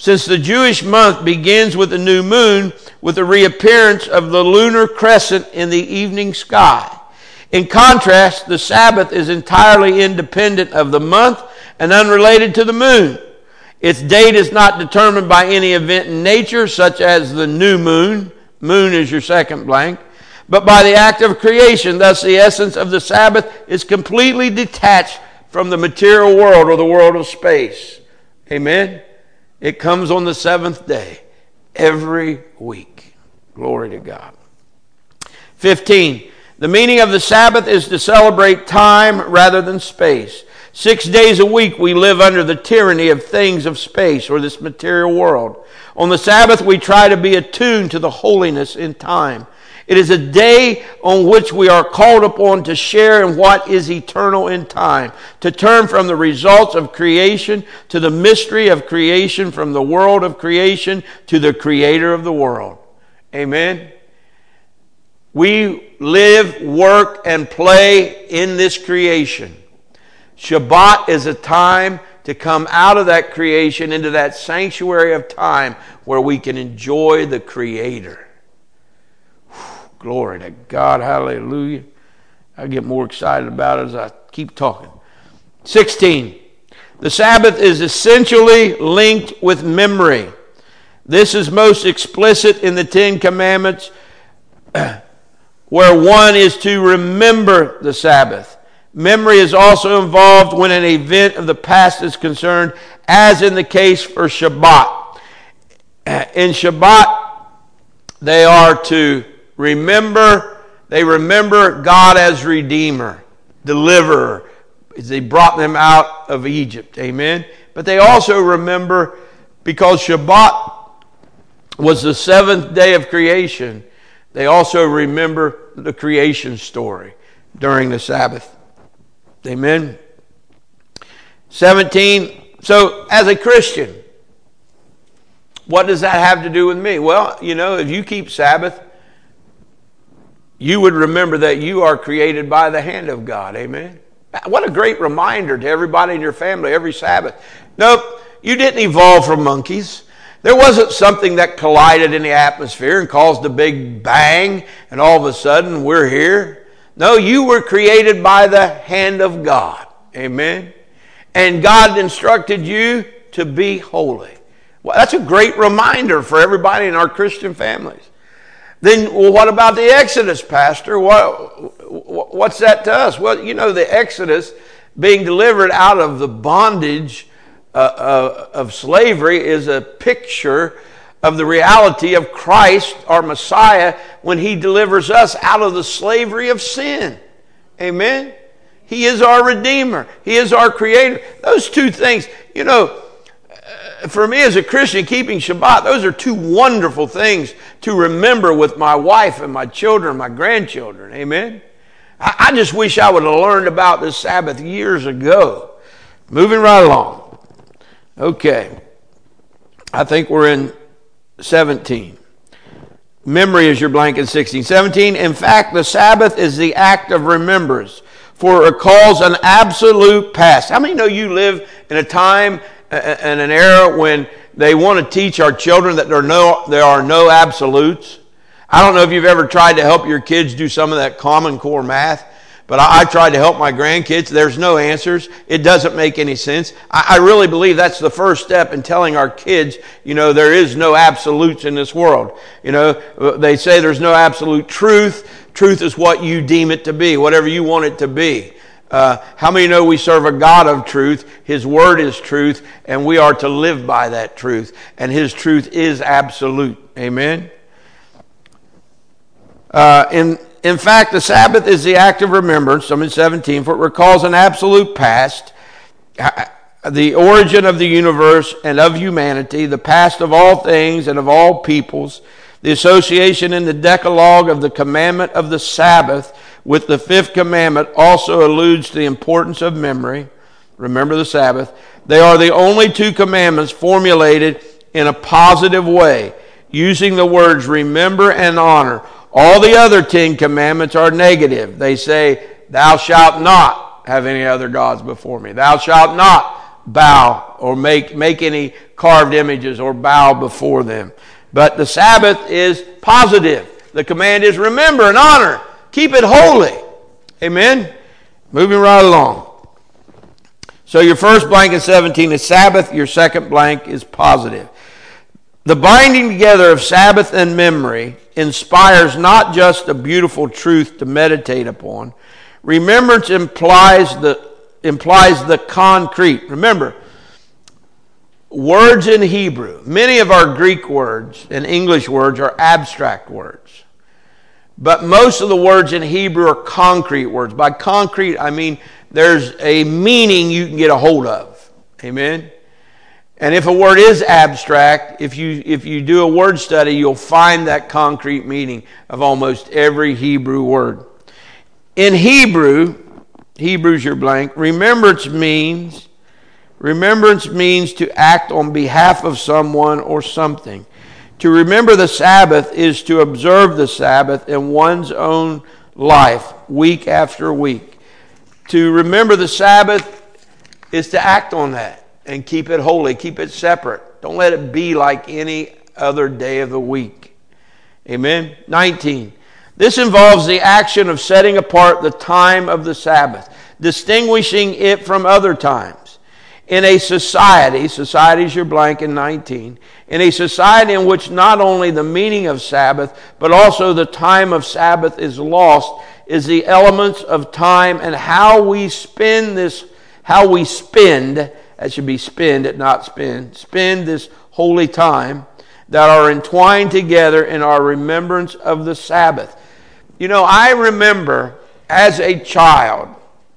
since the Jewish month begins with the new moon, with the reappearance of the lunar crescent in the evening sky. In contrast, the Sabbath is entirely independent of the month and unrelated to the moon. Its date is not determined by any event in nature, such as the new moon. Moon is your second blank. But by the act of creation. Thus, the essence of the Sabbath is completely detached from the material world or the world of space. Amen? It comes on the seventh day every week. Glory to God. fifteen. The meaning of the Sabbath is to celebrate time rather than space. Six days a week we live under the tyranny of things of space or this material world. On the Sabbath we try to be attuned to the holiness in time. It is a day on which we are called upon to share in what is eternal in time, to turn from the results of creation to the mystery of creation, from the world of creation to the creator of the world. Amen. We live, work, and play in this creation. Shabbat is a time to come out of that creation into that sanctuary of time where we can enjoy the Creator. Whew, glory to God. Hallelujah. I get more excited about it as I keep talking. sixteen. The Sabbath is essentially linked with memory. This is most explicit in the Ten Commandments, where one is to remember the Sabbath. Memory is also involved when an event of the past is concerned, as in the case for Shabbat. In Shabbat, they are to remember, they remember God as Redeemer, Deliverer, as He brought them out of Egypt. Amen? But they also remember, because Shabbat was the seventh day of creation, they also remember the creation story during the Sabbath. Amen. seventeen. So, as a Christian, what does that have to do with me? Well, you know, if you keep Sabbath, you would remember that you are created by the hand of God. Amen. What a great reminder to everybody in your family every Sabbath. Nope, you didn't evolve from monkeys. There wasn't something that collided in the atmosphere and caused a big bang, and all of a sudden we're here. No, you were created by the hand of God. Amen. And God instructed you to be holy. Well, that's a great reminder for everybody in our Christian families. Then, well, what about the Exodus, Pastor? What, what's that to us? Well, you know, the Exodus, being delivered out of the bondage uh, uh, of slavery, is a picture of the reality of Christ, our Messiah, when He delivers us out of the slavery of sin. Amen? He is our Redeemer. He is our Creator. Those two things, you know, for me as a Christian, keeping Shabbat, those are two wonderful things to remember with my wife and my children, my grandchildren. Amen? I, I just wish I would have learned about this Sabbath years ago. Moving right along. Okay. I think we're in seventeen. Memory is your blank in sixteen. seventeen. In fact, the Sabbath is the act of remembrance, for it recalls an absolute past. How many know you live in a time and an era when they want to teach our children that there are no, there are no absolutes? I don't know if you've ever tried to help your kids do some of that Common Core math, but I, I tried to help my grandkids. There's no answers. It doesn't make any sense. I, I really believe that's the first step in telling our kids, you know, there is no absolutes in this world. You know, they say there's no absolute truth. Truth is what you deem it to be, whatever you want it to be. Uh, how many know we serve a God of truth? His word is truth, and we are to live by that truth. And His truth is absolute. Amen? Uh, in, in fact, the Sabbath is the act of remembrance. I'm in seventeen. For it recalls an absolute past, the origin of the universe and of humanity, the past of all things and of all peoples. The association in the Decalogue of the commandment of the Sabbath with the fifth commandment also alludes to the importance of memory. Remember the Sabbath. They are the only two commandments formulated in a positive way, using the words remember and honor. All the other Ten Commandments are negative. They say, thou shalt not have any other gods before me. Thou shalt not bow or make, make any carved images or bow before them. But the Sabbath is positive. The command is remember and honor. Keep it holy. Amen? Moving right along. So your first blank in seventeen is Sabbath. Your second blank is positive. The binding together of Sabbath and memory inspires not just a beautiful truth to meditate upon. Remembrance implies the, implies the concrete. Remember, words in Hebrew, many of our Greek words and English words are abstract words. But most of the words in Hebrew are concrete words. By concrete, I mean there's a meaning you can get a hold of. Amen? And if a word is abstract, if you if you do a word study, you'll find that concrete meaning of almost every Hebrew word. In Hebrew, Hebrew's your blank, remembrance means, remembrance means to act on behalf of someone or something. To remember the Sabbath is to observe the Sabbath in one's own life, week after week. To remember the Sabbath is to act on that and keep it holy, keep it separate. Don't let it be like any other day of the week. Amen? nineteen. This involves the action of setting apart the time of the Sabbath, distinguishing it from other times. In a society, society is your blank in nineteen, in a society in which not only the meaning of Sabbath, but also the time of Sabbath is lost, is the elements of time and how we spend this, how we spend, that should be spend, not spend, spend this holy time that are entwined together in our remembrance of the Sabbath. You know, I remember as a child,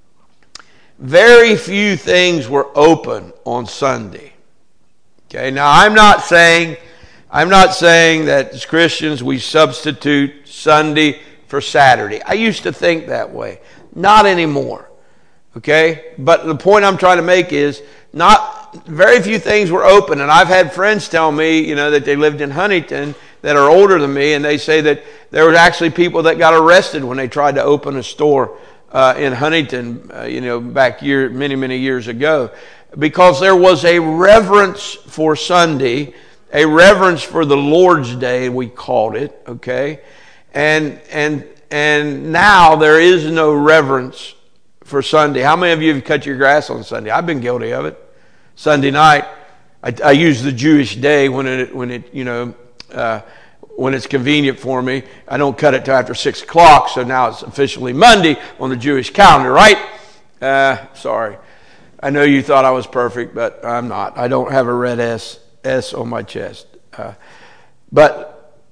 very few things were open on Sunday. Okay, now I'm not saying, I'm not saying that as Christians we substitute Sunday for Saturday. I used to think that way. Not anymore. Okay? But the point I'm trying to make is not very few things were open. And I've had friends tell me, you know, that they lived in Huntington that are older than me, and they say that there were actually people that got arrested when they tried to open a store uh, in Huntington, uh, you know, back year many, many years ago, because there was a reverence for Sunday, a reverence for the Lord's Day, we called it, okay? And and and now there is no reverence for Sunday. How many of you have cut your grass on Sunday? I've been guilty of it. Sunday night, I, I use the Jewish day when it when it you know uh, when it's convenient for me. I don't cut it till after six o'clock, so now it's officially Monday on the Jewish calendar, right? Uh, sorry, I know you thought I was perfect, but I'm not. I don't have a red S S on my chest, uh, but.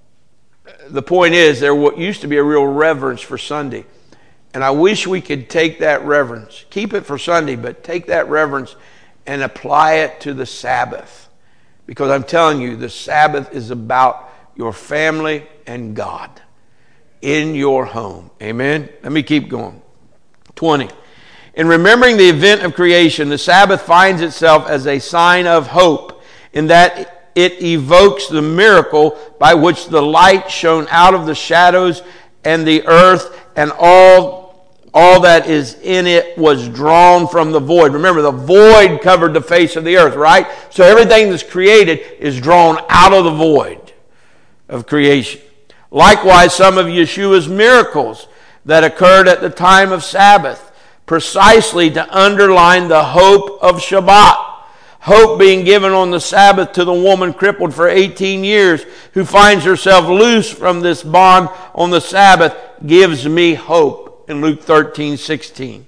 The point is, there used to be a real reverence for Sunday. And I wish we could take that reverence, keep it for Sunday, but take that reverence and apply it to the Sabbath. Because I'm telling you, the Sabbath is about your family and God in your home. Amen? Let me keep going. twenty. In remembering the event of creation, the Sabbath finds itself as a sign of hope in that it evokes the miracle by which the light shone out of the shadows, and the earth and all, all that is in it was drawn from the void. Remember, the void covered the face of the earth, right? So everything that's created is drawn out of the void of creation. Likewise, some of Yeshua's miracles that occurred at the time of Sabbath, precisely to underline the hope of Shabbat. Hope being given on the Sabbath to the woman crippled for eighteen years who finds herself loose from this bond on the Sabbath gives me hope in Luke thirteen sixteen.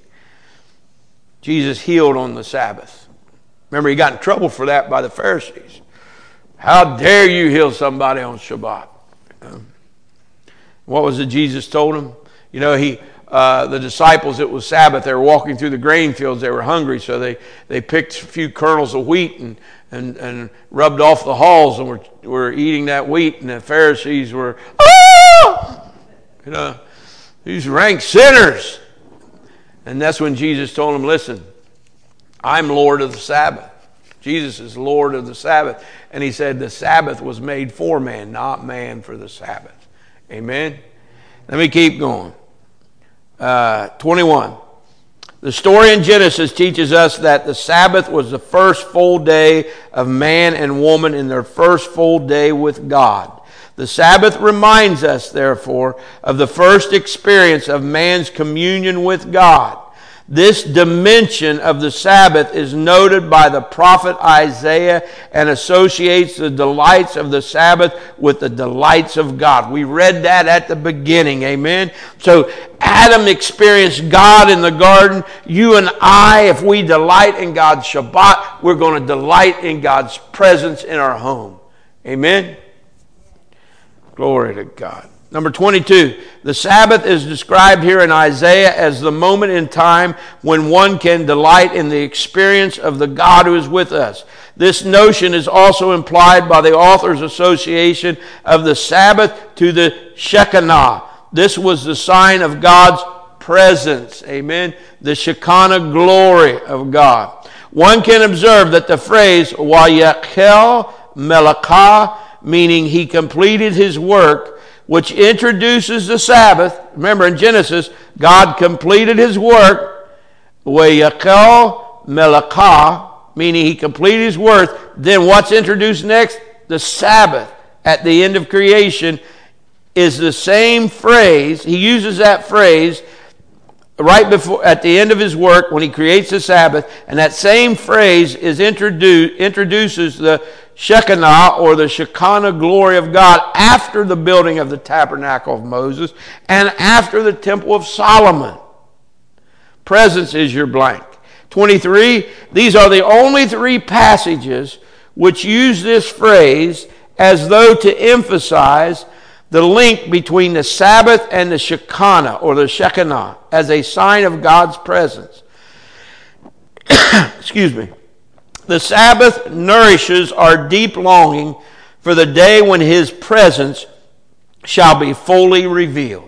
Jesus healed on the Sabbath. Remember, he got in trouble for that by the Pharisees. How dare you heal somebody on Shabbat? Um, what was it Jesus told him? You know, he... Uh, the disciples, it was Sabbath, they were walking through the grain fields, they were hungry, so they, they picked a few kernels of wheat and, and, and rubbed off the hulls and were, were eating that wheat, and the Pharisees were, oh! You know, these rank sinners. And that's when Jesus told them, listen, I'm Lord of the Sabbath. Jesus is Lord of the Sabbath. And he said the Sabbath was made for man, not man for the Sabbath. Amen? Let me keep going. Uh, twenty-one. The story in Genesis teaches us that the Sabbath was the first full day of man and woman in their first full day with God. The Sabbath reminds us, therefore, of the first experience of man's communion with God. This dimension of the Sabbath is noted by the prophet Isaiah and associates the delights of the Sabbath with the delights of God. We read that at the beginning, amen? So Adam experienced God in the garden. You and I, if we delight in God's Shabbat, we're going to delight in God's presence in our home. Amen? Glory to God. Number twenty-two, the Sabbath is described here in Isaiah as the moment in time when one can delight in the experience of the God who is with us. This notion is also implied by the author's association of the Sabbath to the Shekinah. This was the sign of God's presence. Amen. The Shekinah glory of God. One can observe that the phrase, Wayakel Melakah, meaning he completed his work, which introduces the Sabbath. Remember in Genesis, God completed his work. Wayakel Melakah, meaning he completed his work. Then what's introduced next? The Sabbath at the end of creation is the same phrase. He uses that phrase right before, at the end of his work when he creates the Sabbath. And that same phrase is introduced, introduces the Shekinah, or the Shekinah glory of God, after the building of the tabernacle of Moses and after the temple of Solomon. Presence is your blank. twenty-three, these are the only three passages which use this phrase as though to emphasize the link between the Sabbath and the Shekinah, or the Shekinah, as a sign of God's presence. Excuse me. The Sabbath nourishes our deep longing for the day when His presence shall be fully revealed.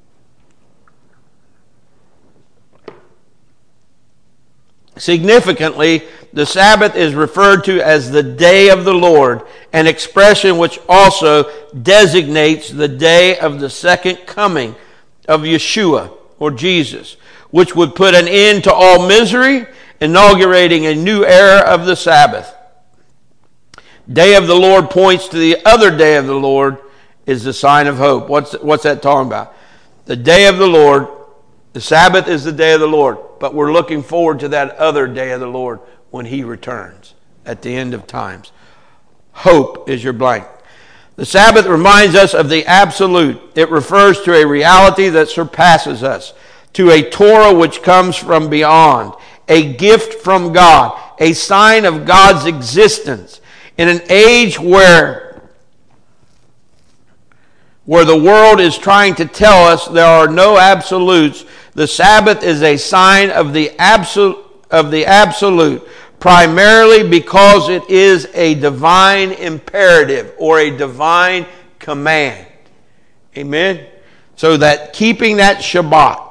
Significantly, the Sabbath is referred to as the day of the Lord, an expression which also designates the day of the second coming of Yeshua, or Jesus, which would put an end to all misery, inaugurating a new era of the Sabbath. Day of the Lord points to the other day of the Lord, is the sign of hope. What's, what's that talking about? The day of the Lord, the Sabbath is the day of the Lord, but we're looking forward to that other day of the Lord when He returns at the end of times. Hope is your blank. The Sabbath reminds us of the absolute. It refers to a reality that surpasses us, to a Torah which comes from beyond, a gift from God, a sign of God's existence. In an age where, where the world is trying to tell us there are no absolutes, the Sabbath is a sign of the absolute, of the absolute, primarily because it is a divine imperative or a divine command. Amen? So that keeping that Shabbat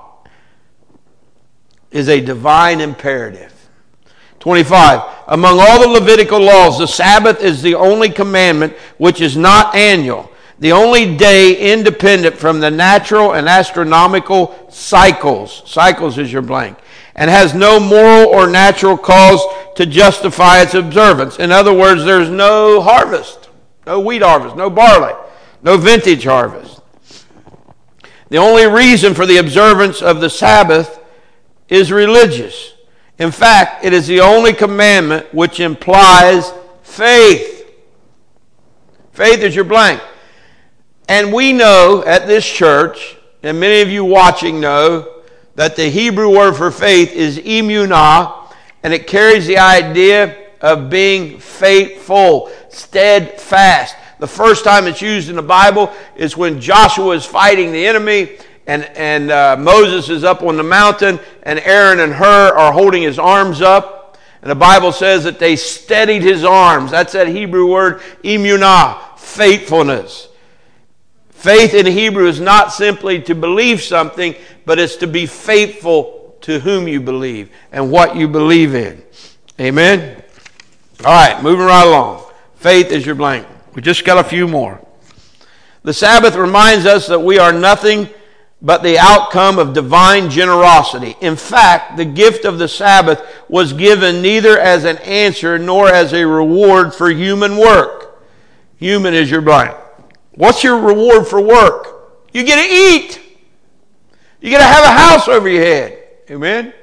is a divine imperative. twenty-five. Among all the Levitical laws, the Sabbath is the only commandment which is not annual, the only day independent from the natural and astronomical cycles. Cycles is your blank. And has no moral or natural cause to justify its observance. In other words, there's no harvest, no wheat harvest, no barley, no vintage harvest. The only reason for the observance of the Sabbath is religious. In fact, it is the only commandment which implies faith. Faith is your blank. And we know at this church, and many of you watching know, that the Hebrew word for faith is emunah, and it carries the idea of being faithful, steadfast. The first time it's used in the Bible is when Joshua is fighting the enemy, and, and uh, Moses is up on the mountain, and Aaron and Hur are holding his arms up. And the Bible says that they steadied his arms. That's that Hebrew word, emunah, faithfulness. Faith in Hebrew is not simply to believe something, but it's to be faithful to whom you believe and what you believe in. Amen? All right, moving right along. Faith is your blank. We just got a few more. The Sabbath reminds us that we are nothing but the outcome of divine generosity. In fact, the gift of the Sabbath was given neither as an answer nor as a reward for human work. Human is your blank. What's your reward for work? You get to eat. You get to have a house over your head. Amen?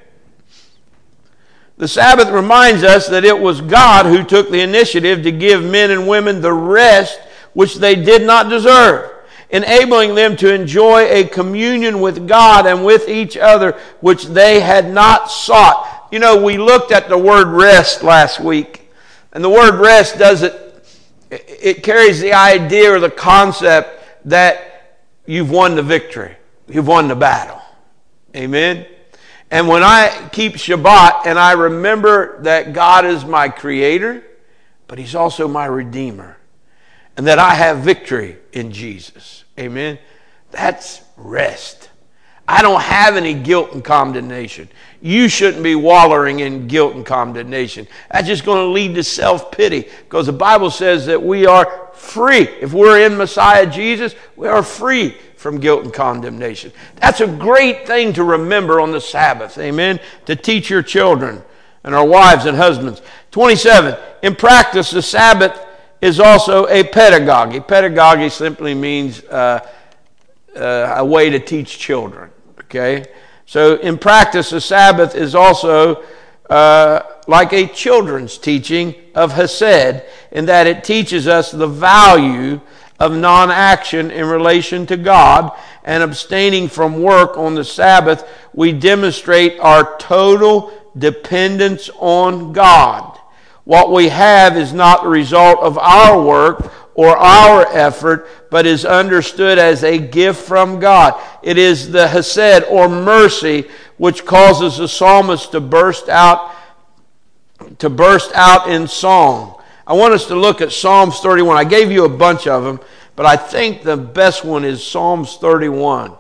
The Sabbath reminds us that it was God who took the initiative to give men and women the rest which they did not deserve, enabling them to enjoy a communion with God and with each other which they had not sought. You know, we looked at the word rest last week, and the word rest does it, it carries the idea or the concept that you've won the victory. You've won the battle. Amen? And when I keep Shabbat and I remember that God is my creator, but he's also my redeemer, and that I have victory in Jesus. Amen? That's rest. I don't have any guilt and condemnation. You shouldn't be wallowing in guilt and condemnation. That's just going to lead to self-pity, because the Bible says that we are free. If we're in Messiah Jesus, we are free from guilt and condemnation. That's a great thing to remember on the Sabbath. Amen? To teach your children and our wives and husbands. twenty-seven, in practice, the Sabbath is also a pedagogy. Pedagogy simply means uh, uh, a way to teach children. Okay? So in practice, the Sabbath is also uh, like a children's teaching of Hesed, in that it teaches us the value of non-action in relation to God, and abstaining from work on the Sabbath, we demonstrate our total dependence on God. What we have is not the result of our work or our effort, but is understood as a gift from God. It is the Hesed, or mercy, which causes the psalmist to burst out, to burst out in song. I want us to look at Psalms thirty-one. I gave you a bunch of them, but I think the best one is Psalms thirty-one.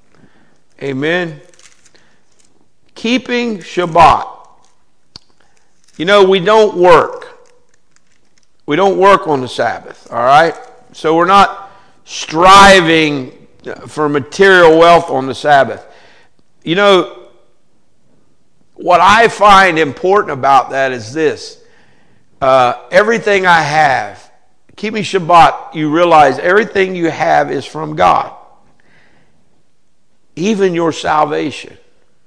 Amen. Keeping Shabbat. You know, we don't work. We don't work on the Sabbath, all right? So we're not striving for material wealth on the Sabbath. You know, what I find important about that is this. Uh, everything I have, keeping Shabbat, you realize everything you have is from God. Even your salvation.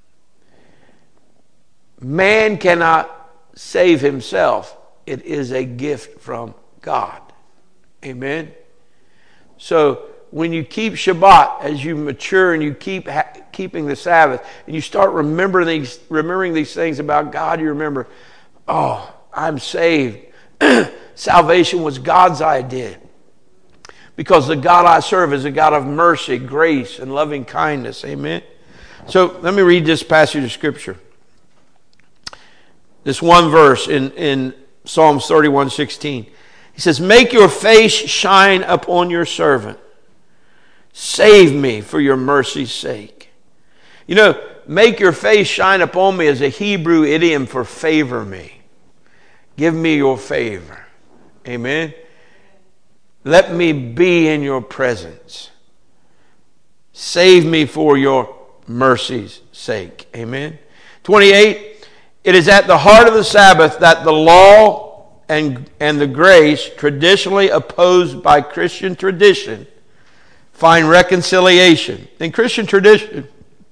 Man cannot save himself. It is a gift from God. Amen? So when you keep Shabbat, as you mature and you keep ha- keeping the Sabbath, and you start remembering these, remembering these things about God, you remember, oh, I'm saved. Salvation was God's idea. Because the God I serve is a God of mercy, grace, and loving kindness. Amen? So let me read this passage of Scripture. This one verse in, in Psalms thirty-one sixteen. He says, make your face shine upon your servant. Save me for your mercy's sake. You know, make your face shine upon me is a Hebrew idiom for favor me. Give me your favor. Amen. Let me be in your presence. Save me for your mercy's sake. Amen. twenty-eight. It is at the heart of the Sabbath that the law and, and the grace, traditionally opposed by Christian tradition, find reconciliation. In Christian tradition,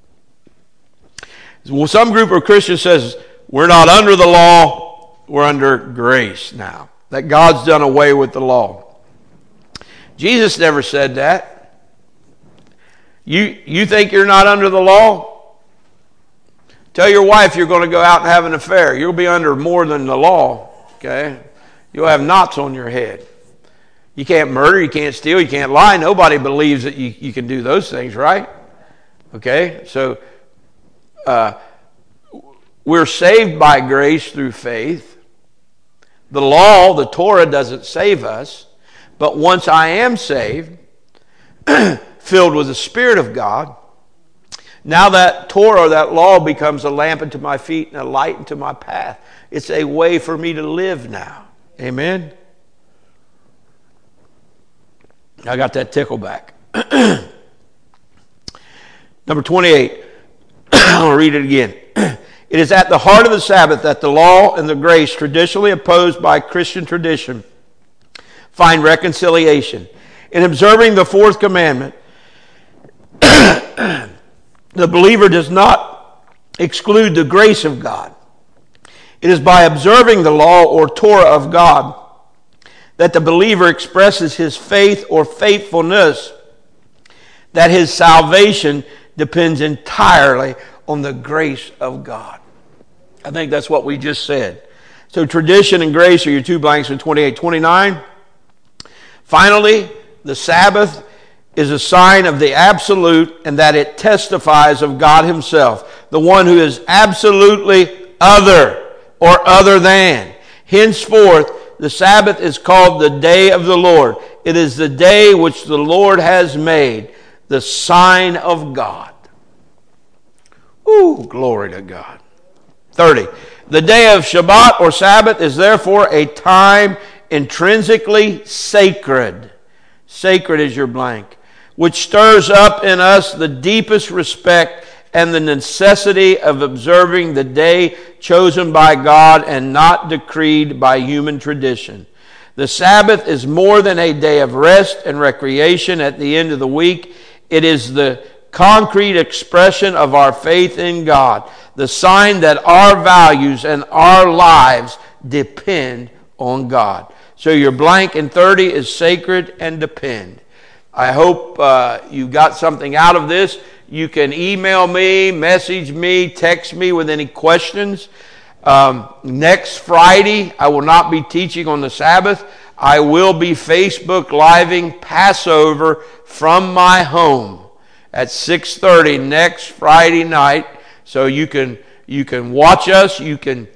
some group of Christians says, we're not under the law, we're under grace now. That God's done away with the law. Jesus never said that. You, you think you're not under the law? Tell your wife you're going to go out and have an affair. You'll be under more than the law, okay? You'll have knots on your head. You can't murder, you can't steal, you can't lie. Nobody believes that you, you can do those things, right? Okay, so uh, we're saved by grace through faith. The law, the Torah, doesn't save us. But once I am saved, filled with the Spirit of God, now that Torah, that law, becomes a lamp unto my feet and a light unto my path. It's a way for me to live now. Amen? I got that tickle back. Number twenty-eight. I'll read it again. It is at the heart of the Sabbath that the law and the grace traditionally opposed by Christian tradition find reconciliation. In observing the fourth commandment, the believer does not exclude the grace of God. It is by observing the law or Torah of God that the believer expresses his faith or faithfulness, that his salvation depends entirely on the grace of God. I think that's what we just said. So tradition and grace are your two blanks in twenty-eight. twenty-nine. Finally, the Sabbath is a sign of the absolute and that it testifies of God himself, the one who is absolutely other or other than. Henceforth, the Sabbath is called the day of the Lord. It is the day which the Lord has made, the sign of God. Ooh, glory to God. thirty. The day of Shabbat or Sabbath is therefore a time intrinsically sacred. Sacred is your blank. Which stirs up in us the deepest respect and the necessity of observing the day chosen by God and not decreed by human tradition. The Sabbath is more than a day of rest and recreation at the end of the week. It is the concrete expression of our faith in God, the sign that our values and our lives depend on God. So your blank in thirty is sacred and depend. I hope uh, you got something out of this. You can email me, message me, text me with any questions. Um, next Friday, I will not be teaching on the Sabbath. I will be Facebook Living Passover from my home at six thirty next Friday night. So you can you can watch us. You can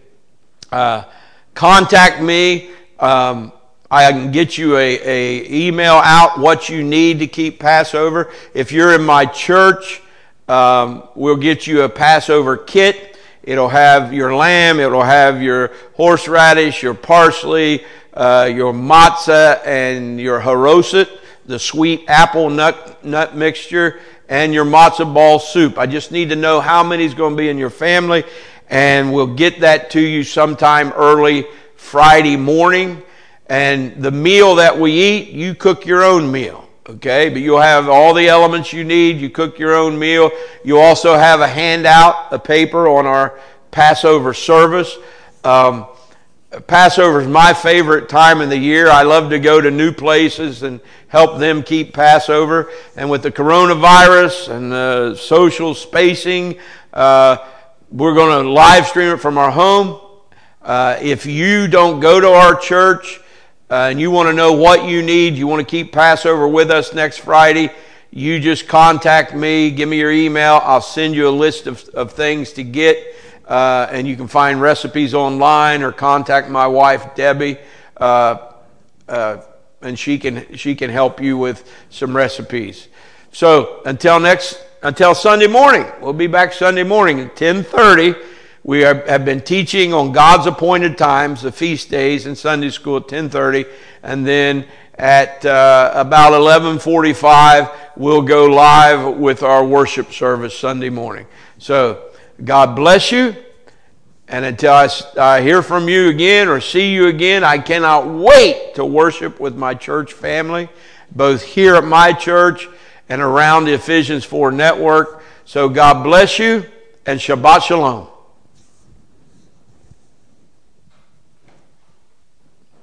uh, contact me. Um, I can get you a, a email out what you need to keep Passover. If you're in my church, um, we'll get you a Passover kit. It'll have your lamb. It'll have your horseradish, your parsley, uh, your matzah, and your haroset, the sweet apple nut nut mixture, and your matzah ball soup. I just need to know how many is going to be in your family, and we'll get that to you sometime early Friday morning. And the meal that we eat, you cook your own meal, okay? But you'll have all the elements you need. You cook your own meal. You also have a handout, a paper on our Passover service. Um, Passover is my favorite time of the year. I love to go to new places and help them keep Passover. And with the coronavirus and the social spacing, uh, we're going to live stream it from our home. Uh, if you don't go to our church, Uh, and you want to know what you need, you want to keep Passover with us next Friday, you just contact me, give me your email, I'll send you a list of, of things to get, uh, and you can find recipes online or contact my wife, Debbie, uh, uh, and she can she can help you with some recipes. So until next, until Sunday morning, we'll be back Sunday morning at ten thirty. We are, have been teaching on God's appointed times, the feast days in Sunday school at ten thirty. And then at uh, about eleven forty-five, we'll go live with our worship service Sunday morning. So God bless you. And until I, I hear from you again or see you again, I cannot wait to worship with my church family, both here at my church and around the Ephesians four network. So God bless you and Shabbat Shalom.